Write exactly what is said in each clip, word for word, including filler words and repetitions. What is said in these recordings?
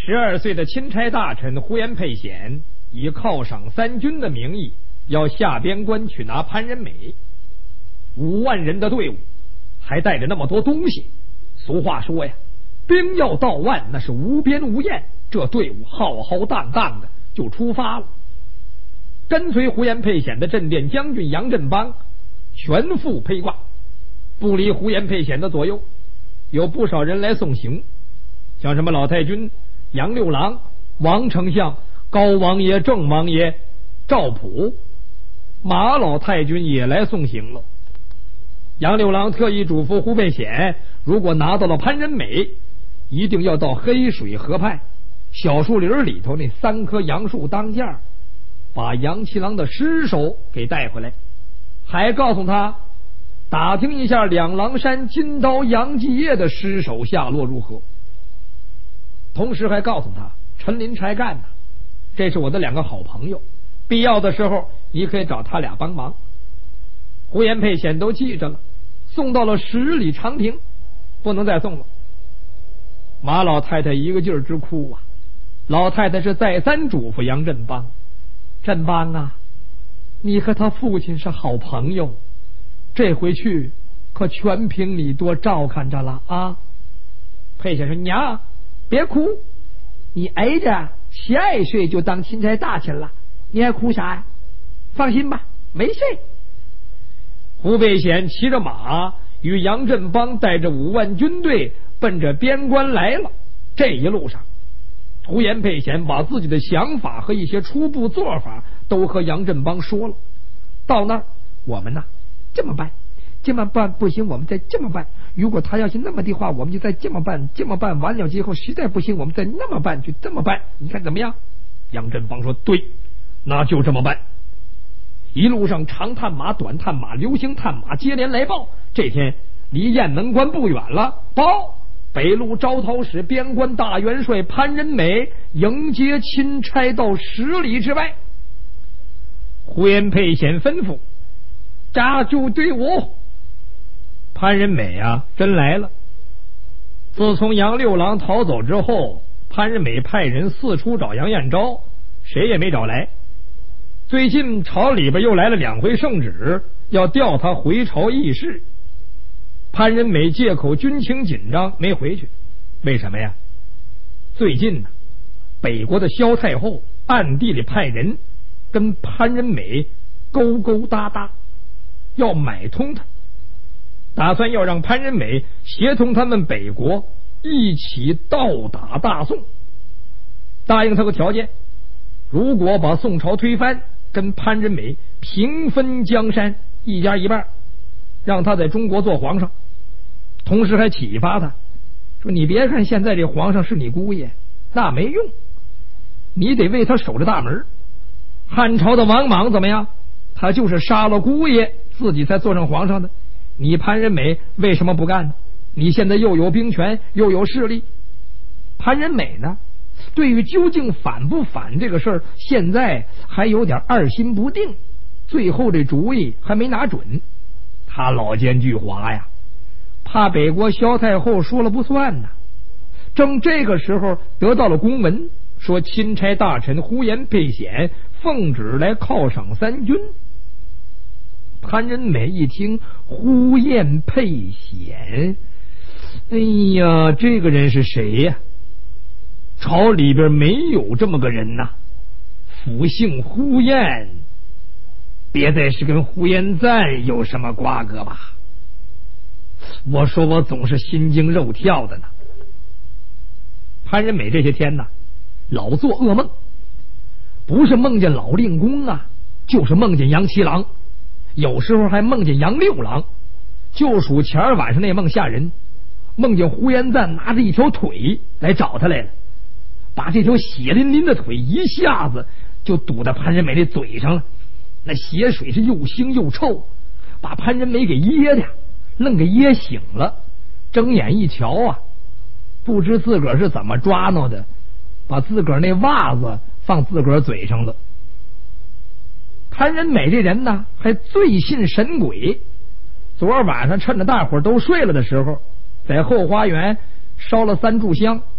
十二岁的钦差大臣呼延沛显以犒赏三军的名义，要下边关去拿潘仁美。五万人的队伍，还带着那么多东西。俗话说呀，兵要到万，那是无边无沿。这队伍浩浩荡荡的就出发了。跟随呼延沛显的镇殿将军杨振邦全副披挂，不离呼延沛显的左右，有不少人来送行，像什么老太君、杨六郎、王丞相、高王爷、郑王爷、赵普、马老太君也来送行了。杨六郎特意嘱咐呼沛显，如果拿到了潘仁美，一定要到黑水河畔小树林里头那三棵杨树当间，把杨七郎的尸首给带回来，还告诉他打听一下两狼山金刀杨继业的尸首下落如何。同时还告诉他，陈林差干呢，这是我的两个好朋友，必要的时候你可以找他俩帮忙。呼延沛显都记着了，送到了十里长亭，不能再送了。马老太太一个劲儿直哭啊，老太太是再三嘱咐杨振邦，振邦啊，你和他父亲是好朋友，这回去可全凭你多照看着了啊。沛显说，娘别哭，你挨着十二岁就当钦差大臣了，你还哭啥呀？放心吧，没事。胡沛显骑着马，与杨振邦带着五万军队奔着边关来了。这一路上，呼延沛显把自己的想法和一些初步做法都和杨振邦说了。到那儿，我们呢这么办，这么办不行，我们再这么办。如果他要是那么的话，我们就再这么办，这么办完了之后实在不行，我们再那么办，就这么办。你看怎么样？杨振邦说，对，那就这么办。一路上长探马、短探马、流星探马接连来报，这天离雁门关不远了，报北路招讨使边关大元帅潘仁美迎接钦差到十里之外。呼延沛显吩咐扎住队伍。潘仁美啊真来了。自从杨六郎逃走之后，潘仁美派人四处找杨彦昭，谁也没找来。最近朝里边又来了两回圣旨，要调他回朝议事。潘仁美借口军情紧张没回去。为什么呀？最近呢，北国的萧太后暗地里派人跟潘仁美勾勾搭搭，要买通他，打算要让潘仁美协同他们北国一起倒打大宋。答应他个条件，如果把宋朝推翻，跟潘仁美平分江山，一家一半，让他在中国做皇上。同时还启发他说，你别看现在这皇上是你姑爷，那没用，你得为他守着大门。汉朝的王莽怎么样？他就是杀了姑爷自己才坐上皇上的，你潘仁美为什么不干呢？你现在又有兵权又有势力。潘仁美呢，对于究竟反不反这个事儿，现在还有点二心不定，最后这主意还没拿准。他老奸巨猾呀，怕北国萧太后说了不算呢。正这个时候得到了公文，说钦差大臣呼延沛显奉旨来犒赏三军。潘仁美一听呼延沛显，哎呀，这个人是谁呀？朝里边没有这么个人呐，府姓呼延，别再是跟呼延赞有什么瓜葛吧？我说我总是心惊肉跳的呢。潘仁美这些天呢，老做噩梦，不是梦见老令公啊，就是梦见杨七郎，有时候还梦见杨六郎。就属前晚上那梦吓人，梦见呼延赞拿着一条腿来找他来了，把这条血淋淋的腿一下子就堵在潘仁美的嘴上了，那血水是又腥又臭，把潘仁美给噎的愣给噎醒了。睁眼一瞧啊，不知自个儿是怎么抓挠的，把自个儿那袜子放自个儿嘴上了。潘仁美这人呢，还最信神鬼。昨儿晚上趁着大伙儿都睡了的时候，在后花园烧了三炷香，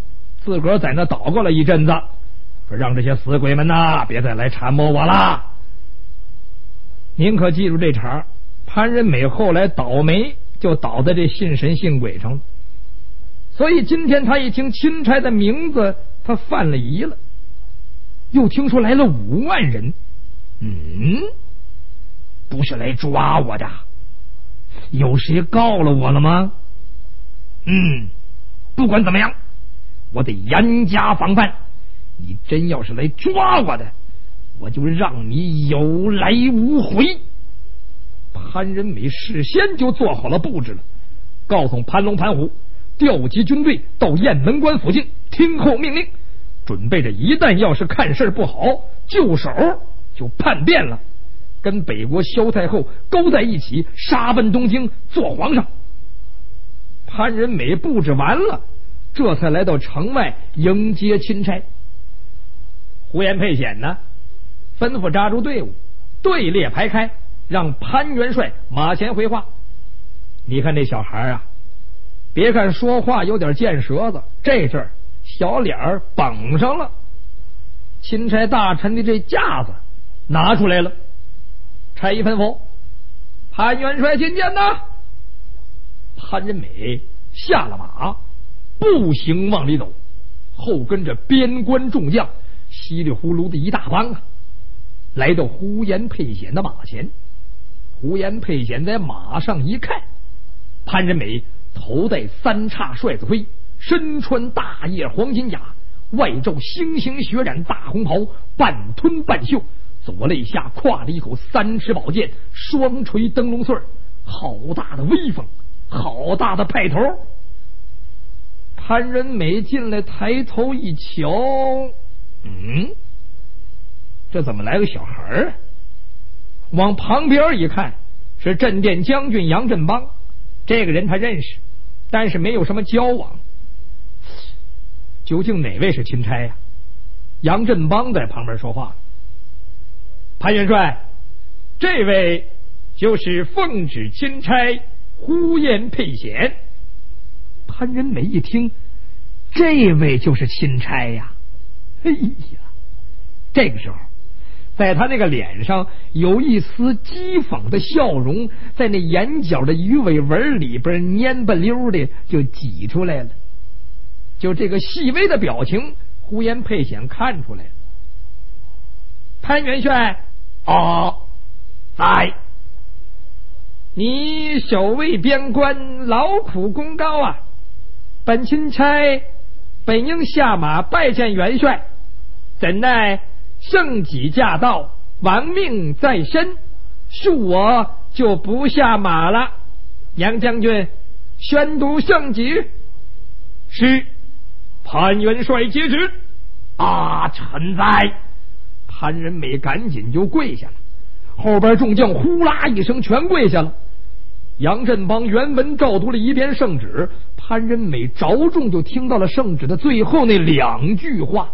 自个儿在那祷告了一阵子，说让这些死鬼们呐别再来缠磨我了。您可记住这茬，潘仁美后来倒霉就倒在这信神信鬼上了。所以今天他一听钦差的名字，他犯了疑了。又听说来了五万人，嗯，不是来抓我的，有谁告了我了吗？嗯，不管怎么样，我得严加防范。你真要是来抓我的，我就让你有来无回。潘仁美事先就做好了布置了，告诉潘龙潘虎调集军队到雁门关附近听候命令，准备着一旦要是看事不好，就手就叛变了，跟北国萧太后勾在一起，杀奔东京做皇上。潘仁美布置完了，这才来到城外迎接钦差。胡延沛显呢，吩咐扎住队伍，队列排开，让潘元帅马前回话。你看这小孩啊，别看说话有点贱舌子，这阵儿小脸儿绷上了。钦差大臣的这架子拿出来了，差一吩咐，潘元帅觐见呐。潘仁美下了马，步行往里走，后跟着边关众将，稀里呼噜的一大帮啊，来到胡延沛显的马前。胡延沛显在马上一看，潘仁美头戴三叉帅子盔，身穿大叶黄金甲，外罩星星血染大红袍，半吞半袖，左肋下挎着一口三尺宝剑，双垂灯笼穗，好大的威风，好大的派头。潘仁美进来抬头一瞧，嗯，这怎么来个小孩啊？往旁边一看，是镇殿将军杨振邦。这个人他认识，但是没有什么交往。究竟哪位是钦差呀？杨振邦在旁边说话了，潘元帅，这位就是奉旨钦差胡延沛显。潘仁美一听，这位就是钦差呀！哎呀，这个时候在他那个脸上有一丝讥讽的笑容，在那眼角的鱼尾纹里边蔫不溜的就挤出来了。就这个细微的表情，胡延沛显看出来了。潘元帅，哦，在。你守卫边关，劳苦功高啊！本钦差本应下马拜见元帅，怎奈圣旨驾到，亡命在身，恕我就不下马了。杨将军宣读圣旨。是，潘元帅接旨。啊，臣在。潘仁美赶紧就跪下了，后边众将呼啦一声全跪下了。杨振邦原文照读了一遍圣旨，潘仁美着重就听到了圣旨的最后那两句话：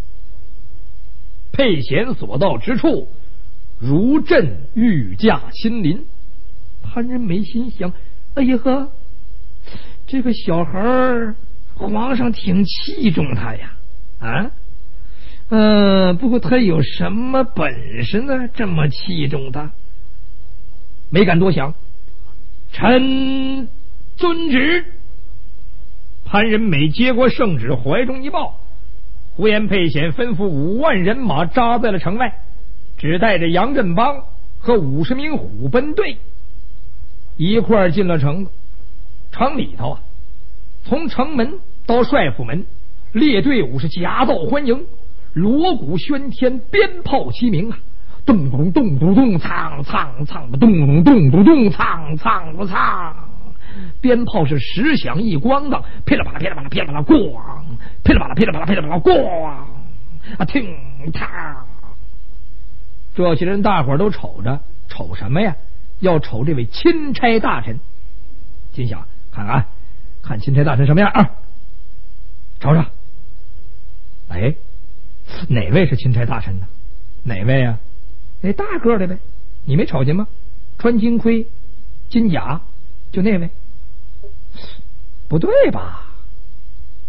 沛显所到之处，如朕御驾亲临。潘仁美心想，哎呀呵，这个小孩皇上挺器重他呀，啊，嗯、呃，不过他有什么本事呢？这么器重他？没敢多想，臣遵旨。潘仁美接过圣旨，怀中一抱。胡延沛显吩咐五万人马扎在了城外，只带着杨振邦和五十名虎贲队一块儿进了城子。城里头啊，从城门到帅府门，列队伍是夹道欢迎，锣鼓喧天，鞭炮齐鸣啊！咚咚咚咚咚，苍苍苍，咚咚咚咚咚，苍苍苍。鞭炮是十响一咣当，噼里啪啦噼里啪啦噼里啪啦咣，噼里啪啦噼里啪啦噼里啪啦咣啊！听他，这些人大伙儿都瞅着，瞅什么呀？要瞅这位钦差大臣。心想，看看看钦差大臣什么样啊？瞅瞅，哎，哪位是钦差大臣呢？哪位啊？那大个的呗，你没瞅见吗？穿金盔金甲，就那位。不对吧？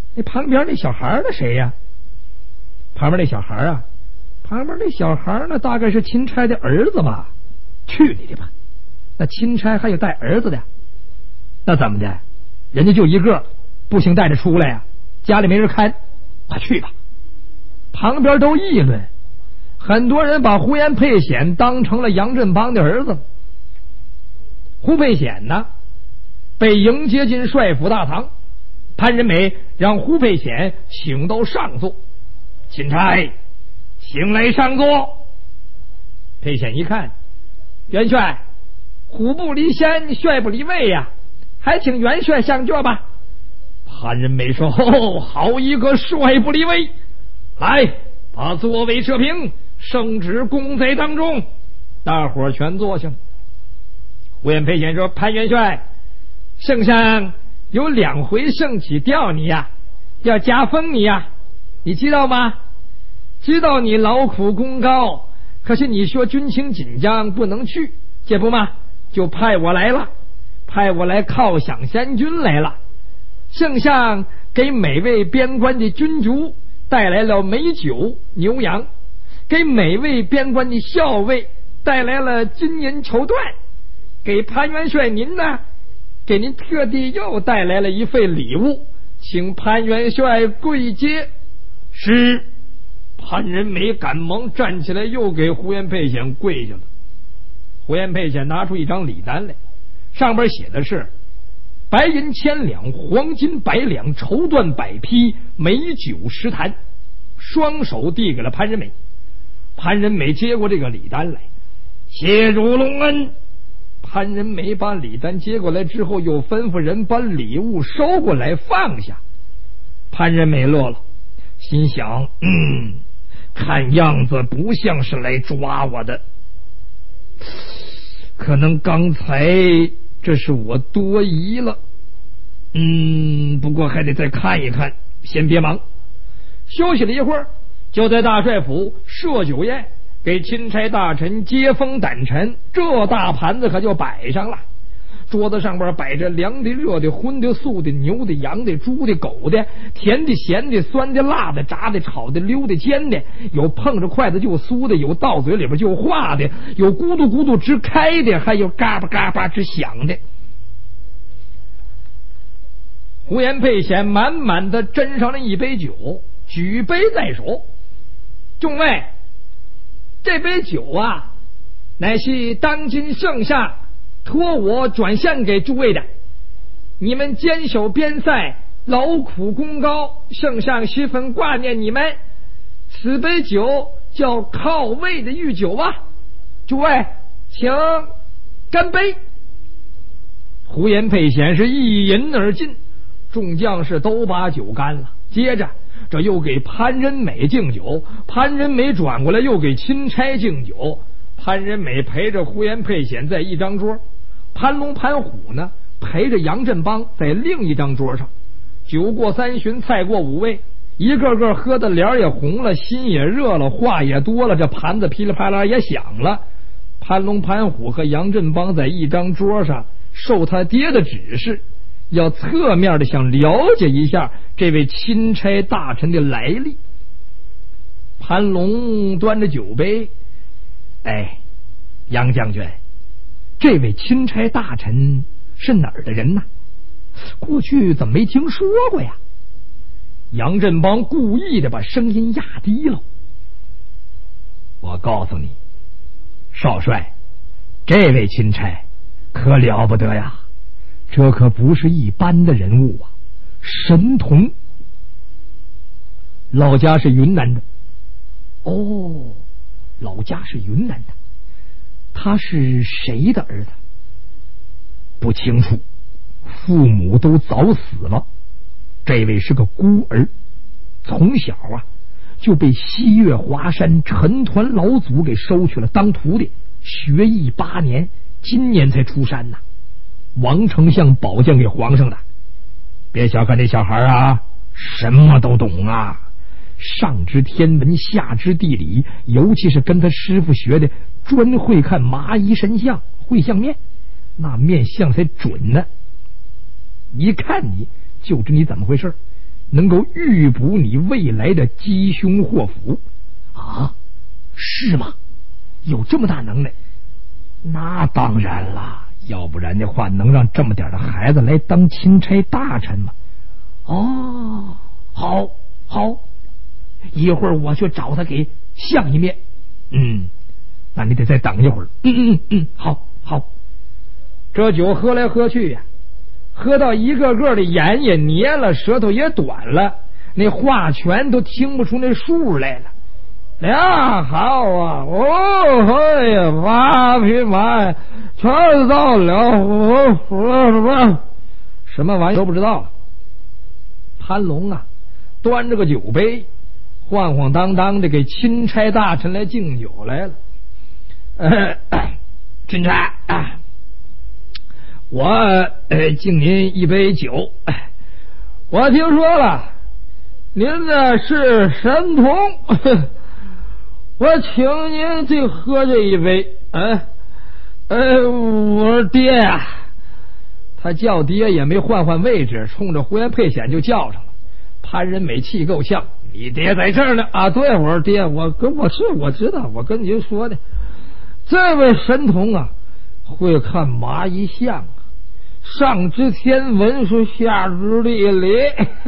那旁边那小孩呢？谁呀？旁边那小孩啊，旁边那小孩呢，大概是钦差的儿子吧？去你的吧！那钦差还有带儿子的？那怎么的？人家就一个，不行带着出来呀、啊？家里没人看，快去吧！旁边都议论，很多人把胡延沛显当成了杨振邦的儿子。胡沛显呢，被迎接进帅府大堂，潘仁美让胡沛显请到上座。钦差，请来上座。沛显一看，元帅，虎不离山，帅不离位呀、啊，还请元帅上座吧。潘仁美说：“哦，好一个帅不离位！来，把座位撤平，圣旨供在当中。”大伙儿全坐下了。胡延沛显说：“潘元帅，圣上有两回圣旨调你呀，要加封你呀，你知道吗？知道你劳苦功高，可是你说军情紧张不能去，这不嘛，就派我来了，派我来犒赏三军来了。圣上给每位边关的军卒带来了美酒牛羊，给每位边关的校尉带来了金银绸缎，给潘元帅您呢，给您特地又带来了一份礼物，请潘元帅跪接。”是。潘仁美赶忙站起来，又给胡延沛显跪下了。胡延沛显拿出一张礼单来，上边写的是白银千两，黄金百两，绸缎百匹，美酒十坛，双手递给了潘仁美。潘仁美接过这个礼单来，谢主隆恩。潘仁美把礼单接过来之后，又吩咐人把礼物收过来放下。潘仁美乐了，心想：嗯，看样子不像是来抓我的，可能刚才这是我多疑了。嗯，不过还得再看一看，先别忙。休息了一会儿，就在大帅府设酒宴，给钦差大臣接风掸尘，这大盘子可就摆上了。桌子上边摆着凉的、热的、荤的、素的、牛的、羊的、猪的、狗的，甜的、咸的、酸的、辣的、炸的、炒的、溜的、煎的，有碰着筷子就酥的，有到嘴里边就化的，有咕嘟咕嘟直开的，还有嘎巴嘎巴直响的。胡延沛显满满的斟上了一杯酒，举杯在手：“众位，这杯酒啊，乃是当今圣上托我转献给诸位的，你们坚守边塞，劳苦功高，圣上十分挂念你们，此杯酒叫靠位的御酒啊，诸位请干杯。”胡延沛显是一饮而尽，众将士都把酒干了。接着这又给潘仁美敬酒，潘仁美转过来又给钦差敬酒。潘仁美陪着胡延沛显在一张桌，潘龙潘虎呢陪着杨振邦在另一张桌上。酒过三巡，菜过五味，一个个喝的脸也红了，心也热了，话也多了，这盘子噼里啪啦也响了。潘龙潘虎和杨振邦在一张桌上受他爹的指示，要侧面的想了解一下这位钦差大臣的来历。潘龙端着酒杯：“哎，杨将军，这位钦差大臣是哪儿的人呢？过去怎么没听说过呀？”杨振邦故意的把声音压低了：“我告诉你，少帅，这位钦差可了不得呀，这可不是一般的人物啊，神童。老家是云南的。”“哦，老家是云南的，他是谁的儿子？”“不清楚，父母都早死了，这位是个孤儿，从小啊就被西岳华山陈团老祖给收去了当徒弟，学艺八年，今年才出山呐。王丞相宝剑给皇上的。别小看这小孩啊，什么都懂啊，上知天文，下知地理，尤其是跟他师傅学的，专会看麻衣神相、会相面，那面相才准呢，一看你就知你怎么回事。 能够预卜你未来的吉凶祸福。 啊，是吗？有这么大能耐？ 那当然了，要不然的话能让这么点的孩子来当钦差大臣吗？ 哦，好好，一会儿我去找他给相一面。 嗯，那你得再等一会儿。 嗯嗯嗯，好好。 这酒喝来喝去呀、啊，喝到一个个的眼也捏了，舌头也短了，那话全都听不出那数来了。俩好啊！哦，哎呀，八匹马全到了，我说什么什么玩意都不知道了。潘龙啊，端着个酒杯，晃晃荡荡的给钦差大臣来敬酒来了。呃，钦差，我呃敬您一杯酒。我听说了，您呢是神童。我请您去喝这一杯。嗯，呃，我说爹呀、啊，他叫爹也没换换位置，冲着胡延沛显就叫上了。潘仁美气够呛，你爹在这儿呢啊！对，我说爹，我跟我是我知道，我跟您说的，这位神童啊，会看蚂蚁相，上知天文书，下知地理。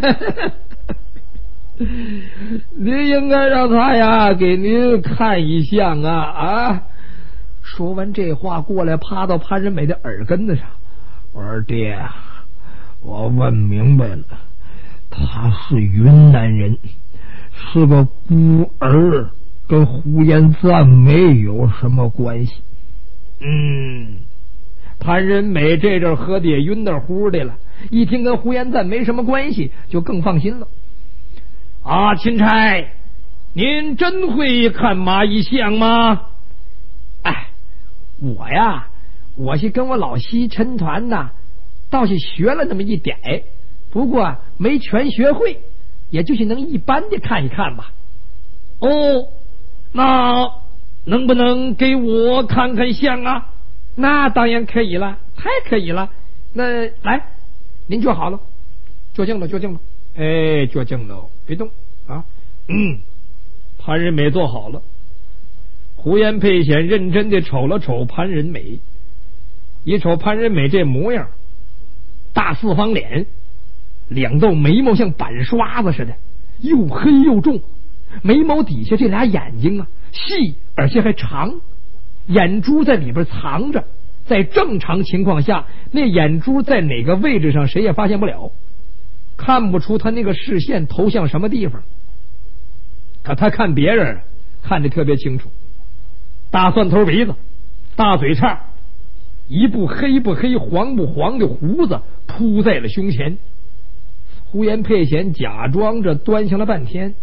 您应该让他呀给您看一相啊啊！说完这话，过来趴到潘仁美的耳根子上。 我说爹啊，我问明白了，他是云南人，是个孤儿，跟胡延赞没有什么关系。 嗯，潘仁美这阵喝的也晕得乎的了，一听跟胡延赞没什么关系，就更放心了。啊，钦差，您真会看蚂蚁相吗？哎，我呀，我是跟我老西陈团呐，倒是学了那么一点，不过没全学会，也就是能一般的看一看吧。哦，那能不能给我看看相啊？那当然可以了，太可以了。那来，您坐好了，坐正了，坐正了。哎，坐正了，别动啊！嗯，潘仁美坐好了。胡延沛显认真的瞅了瞅潘仁美，一瞅潘仁美这模样，大四方脸，两道眉毛像板刷子似的，又黑又重，眉毛底下这俩眼睛啊，细而且还长，眼珠在里边藏着，在正常情况下，那眼珠在哪个位置上谁也发现不了。看不出他那个视线投向什么地方，可他看别人看得特别清楚。大蒜头鼻子，大嘴叉，一部黑不黑黄不黄的胡子铺在了胸前。胡延沛显假装着端详了半天，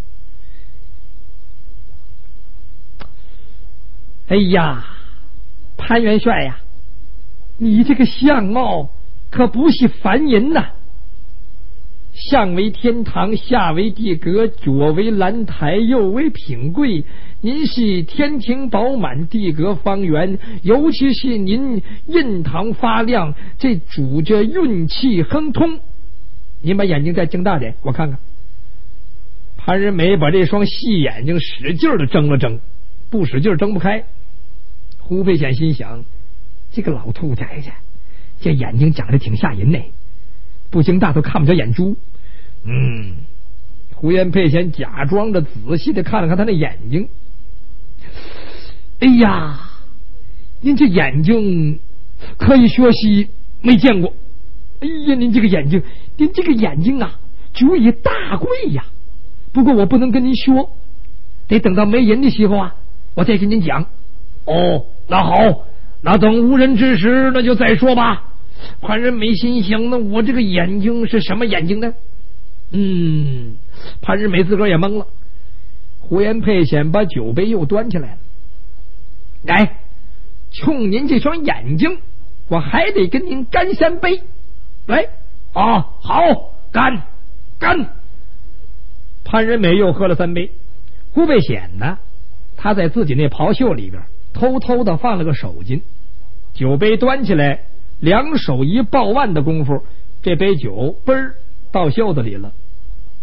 哎呀，潘元帅呀，你这个相貌可不是凡人呐、啊！上为天堂，下为地阁，左为兰台，右为品柜。您是天庭饱满，地阁方圆，尤其是您印堂发亮，这主着运气亨通。您把眼睛再睁大点，我看看。潘仁美把这双细眼睛使劲的睁了睁，不使劲睁不开。胡沛显心想，这个老兔崽子，这眼睛长得挺吓人呢，不睁大都看不着眼珠。嗯，胡延沛显假装着仔细的看了看他那眼睛。哎呀，您这眼睛可以说是没见过。哎呀，您这个眼睛，您这个眼睛啊，足以大贵呀。不过我不能跟您说，得等到没人的时候啊，我再跟您讲。哦，那好，那等无人之时，那就再说吧。潘仁美心想，那我这个眼睛是什么眼睛呢？嗯，潘仁美自个儿也懵了。胡延沛显把酒杯又端起来了，来，冲您这双眼睛，我还得跟您干三杯。来，啊，好，干干。潘仁美又喝了三杯。胡沛显呢，他在自己那袍袖里边偷偷的放了个手巾，酒杯端起来，两手一抱腕的功夫，这杯酒嘣儿到袖子里了。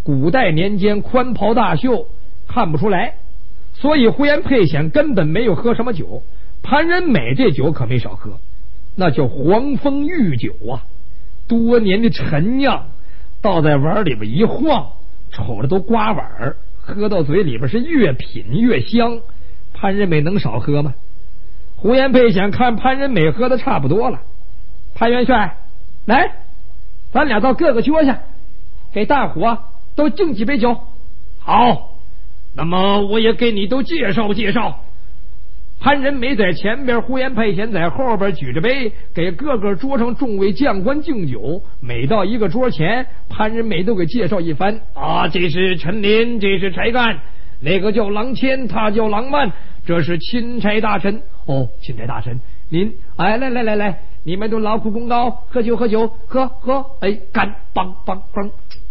古代年间宽袍大袖看不出来，所以呼延沛显根本没有喝什么酒。潘仁美这酒可没少喝，那叫黄蜂御酒啊，多年的陈酿，倒在碗里边一晃，瞅着都刮碗，喝到嘴里边是越品越香。潘仁美能少喝吗？呼延沛显看潘仁美喝的差不多了，潘元帅，来，咱俩到各个桌下，给大伙啊都敬几杯酒。好，那么我也给你都介绍介绍。潘仁美在前边，呼延沛显在后边，举着杯给各个桌上众位将官敬酒。每到一个桌前，潘仁美都给介绍一番啊，这是陈林，这是柴干，那个叫郎谦，他叫郎曼，这是钦差大臣。哦，钦差大臣，您哎，来来来来，你们都劳苦功高，喝酒喝酒，喝喝，哎，干，梆梆梆，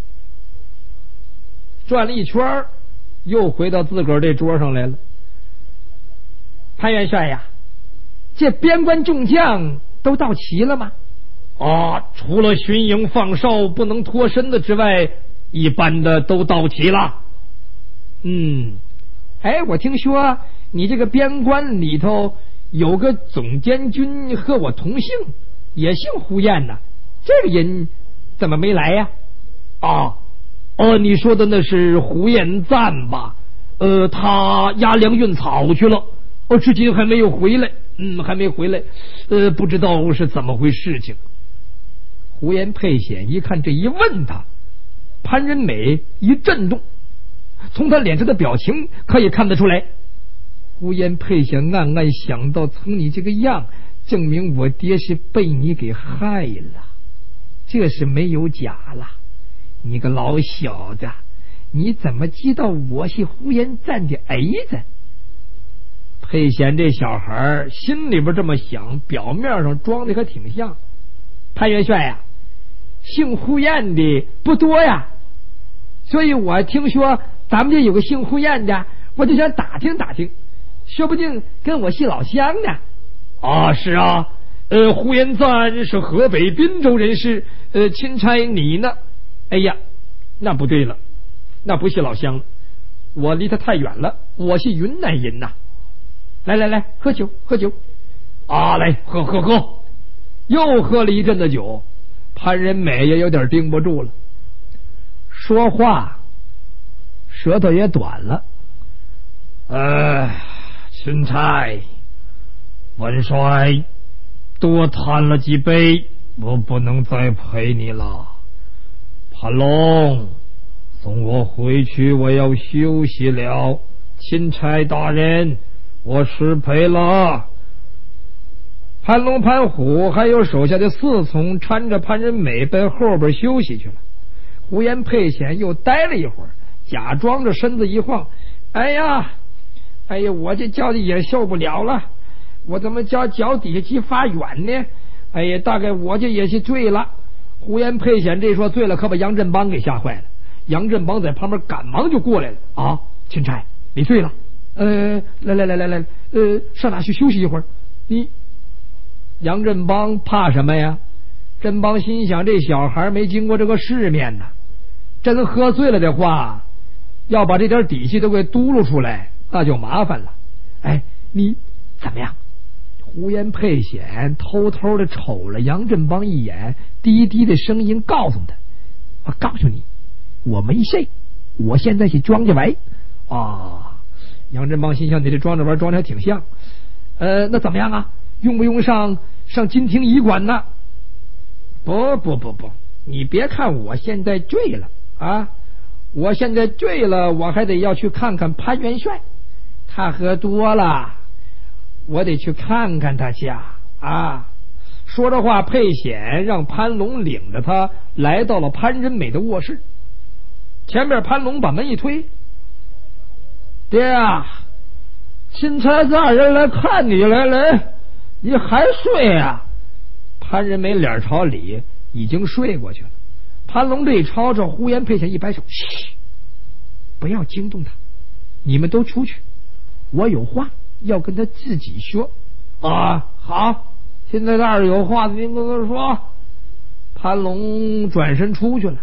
转了一圈，又回到自个儿这桌上来了。潘元帅呀，这边关众将都到齐了吗？啊，除了巡营放哨不能脱身的之外，一般的都到齐了。嗯，哎，我听说你这个边关里头有个总监军和我同姓，也姓呼延呐，这个人怎么没来呀？啊，哦，你说的那是呼延赞吧？呃，他押粮运草去了。哦，至今还没有回来，嗯，还没回来，呃，不知道是怎么回事情。呼延沛显一看这一问他，潘仁美一震动，从他脸上的表情可以看得出来。呼延沛显暗暗想到，从你这个样，证明我爹是被你给害了，这是没有假了。你个老小子，你怎么知道我是呼延赞的儿子？沛显这小孩心里边这么想，表面上装的可挺像。潘元帅呀，姓呼延的不多呀，所以我听说咱们这有个姓呼延的，我就想打听打听，说不定跟我是老乡呢。啊，是啊，呃，呼延赞是河北滨州人士，呃，钦差你呢？哎呀，那不对了，那不是老乡了，我离他太远了，我是云南人呐。来来来，喝酒喝酒啊！来喝喝喝，又喝了一阵的酒。潘仁美也有点盯不住了，说话舌头也短了。呃，钦差，文帅多贪了几杯，我不能再陪你了。潘龙，送我回去，我要休息了。钦差大人，我失陪了。潘龙、潘虎还有手下的四从搀着潘仁美奔后边休息去了。呼延沛显又待了一会儿，假装着身子一晃，哎呀哎呀，我这脚底也受不了了，我怎么脚脚底下肌发软呢？哎呀，大概我这也是醉了。呼延沛显这说醉了，可把杨振邦给吓坏了。杨振邦在旁边赶忙就过来了，啊，钦差，你醉了？呃，来来来来来，呃，上哪去休息一会儿？你杨振邦怕什么呀？振邦心想，这小孩没经过这个世面呢，真喝醉了的话，要把这点底细都给嘟噜出来，那就麻烦了。哎，你怎么样？呼延沛显偷偷的瞅了杨振邦一眼，低低的声音告诉他：“我告诉你，我没事，我现在是装着玩。”啊，杨振邦心想，你这装着玩装的还挺像。呃，那怎么样啊？用不用上上金庭驿馆呢？不不不不，你别看我现在醉了啊，我现在醉了，我还得要去看看潘元帅，他喝多了，我得去看看他去啊。说着话，沛显让潘龙领着他来到了潘仁美的卧室。前面潘龙把门一推：“爹啊，钦差大人来看你来了，你还睡啊？”潘仁美脸朝里，已经睡过去了。潘龙这一抄着，呼延沛显一摆手：“嘘，不要惊动他，你们都出去，我有话要跟他自己说。”啊，好，现在这儿有话您跟他说。潘龙转身出去了。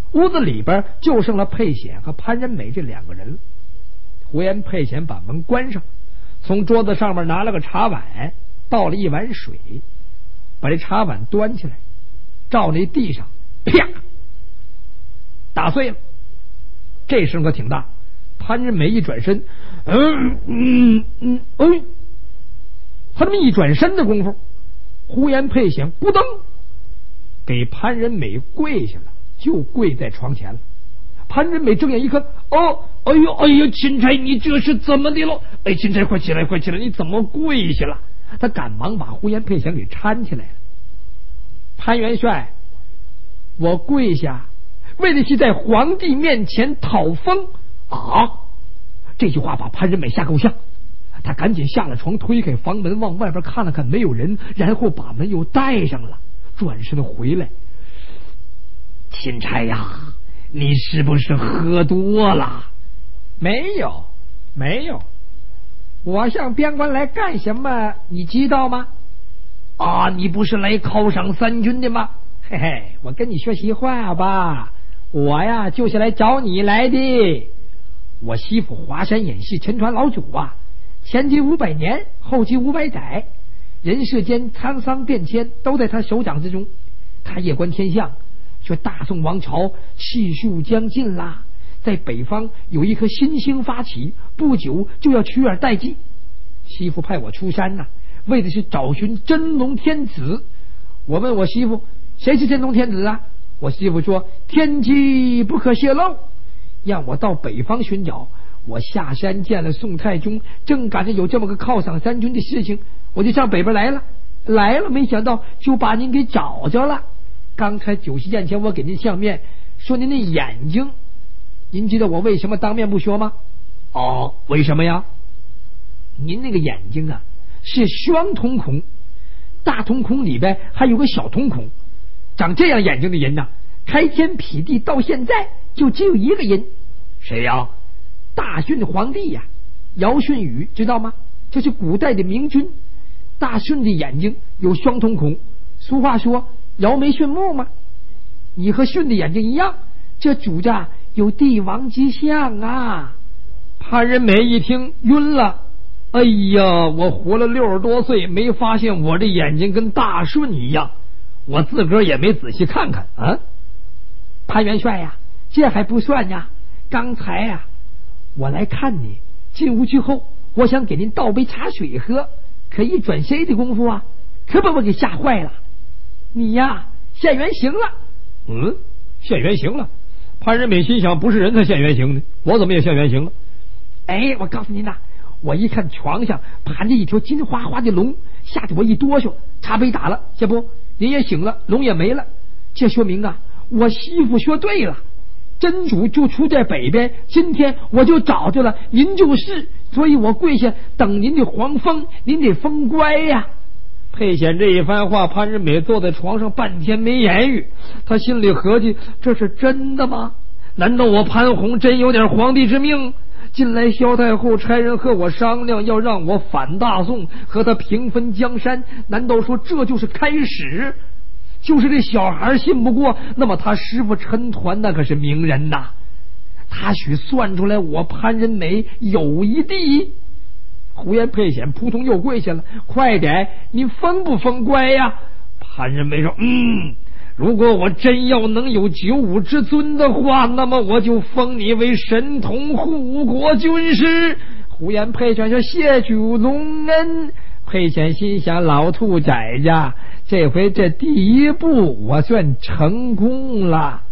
屋子里边就剩了佩显和潘仁美这两个人了。胡延佩显把门关上，从桌子上面拿了个茶碗，倒了一碗水，把这茶碗端起来，照那地上啪打碎了。这声可挺大。潘仁美一转身，嗯嗯嗯，哎，他这么一转身的功夫，胡延佩显咕噔给潘仁美跪下了，就跪在床前了。潘仁美睁眼一看，哦，哎呦哎呦，钦差你这是怎么的了？哎，钦差快起来快起来，你怎么跪下了？他赶忙把胡延佩显给搀起来了。潘元帅，我跪下为的是在皇帝面前讨封啊！这句话把潘仁美吓够呛，他赶紧下了床，推开房门往外边看了看，没有人，然后把门又带上了，转身回来。钦差呀，你是不是喝多了？没有没有，我向边关来干什么你知道吗？啊，你不是来犒赏三军的吗？嘿嘿，我跟你说实话吧，我呀就是来找你来的。我媳妇华山演戏沉船老祖啊，前继五百年，后继五百载，人世间沧桑变迁都在他手掌之中。他夜观天象，说大宋王朝气数将尽啦，在北方有一颗新星发起，不久就要取而代之。媳妇派我出山呐、啊，为的是找寻真龙天子。我问我媳妇谁是真龙天子啊？我媳妇说天机不可泄露，让我到北方寻找。我下山见了宋太宗，正赶上有这么个犒赏三军的事情，我就上北边来了。来了，没想到就把您给找着了。刚才酒席宴前我给您相面，说您的眼睛，您知道我为什么当面不说吗？哦，为什么呀？您那个眼睛啊是双瞳孔，大瞳孔里边还有个小瞳孔。长这样眼睛的人呐、啊，开天辟地到现在就只有一个人。谁呀？大舜皇帝呀、啊，尧舜禹，知道吗？这是古代的明君。大舜的眼睛有双瞳孔，俗话说尧眉舜目嘛。你和舜的眼睛一样，这主着有帝王之相啊。潘仁美一听晕了，哎呀，我活了六十多岁，没发现我这眼睛跟大舜一样，我自个儿也没仔细看看啊。潘元帅呀，这还不算呀，刚才呀我来看你，进屋之后我想给您倒杯茶水喝，可一转身的功夫啊，可把我给吓坏了。你呀现原形了。嗯，现原形了。潘仁美心想，不是人才现原形的，我怎么也现原形了？哎，我告诉您呐，我一看床上盘着一条金花花的龙，吓得我一哆嗦，茶杯打了，这不您也醒了，龙也没了。这说明啊，我媳妇说对了，真主就出在北边，今天我就找着了，您就是，所以我跪下等您的皇封，您得封乖呀。佩显这一番话，潘仁美坐在床上半天没言语，他心里合计，这是真的吗？难道我潘洪真有点皇帝之命？近来萧太后差人和我商量，要让我反大宋，和他平分江山，难道说这就是开始？就是这小孩信不过，那么他师傅陈抟那可是名人呐，他许算出来我潘仁美有一地。胡延佩显扑通又跪下了，快点，你封不封乖呀？潘仁美说，嗯，如果我真要能有九五之尊的话，那么我就封你为神童护国军师。胡延佩显说，谢主隆恩。佩显心想，老兔崽子，这回这第一步我算成功了。